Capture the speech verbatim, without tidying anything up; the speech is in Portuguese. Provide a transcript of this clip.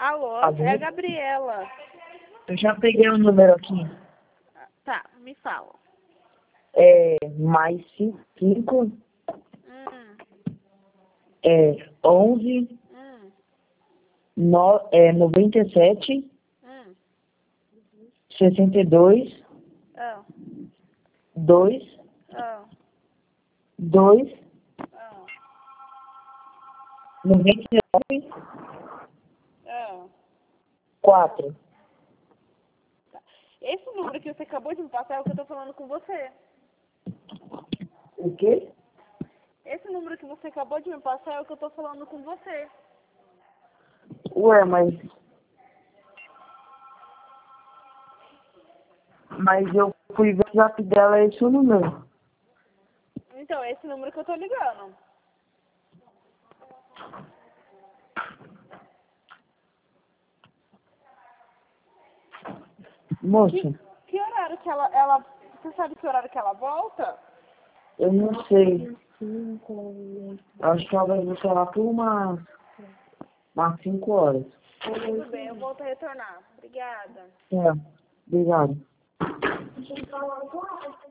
Alô, Alô? é a Gabriela. Eu já peguei o número aqui. Tá, me fala. É mais cinco, Hum, é onze, hum, no, é noventa e sete, hum. sessenta e dois, Ah, dois, ah, dois, ah, noventa e nove, ah. quatro. Tá. Esse número que você acabou de me passar é o que eu tô falando com você. O quê? Esse número que você acabou de me passar é o que eu tô falando com você. Ué, mas... Mas eu fui ver o zap dela, é esse o número. Então, é esse número que eu tô ligando. Moça, Que, que horário que ela, ela... Você sabe que horário que ela volta? eu não sei. Acho que ela vai voltar lá por umas, umas cinco horas. Tudo bem, eu volto a retornar. Obrigada. É, obrigado.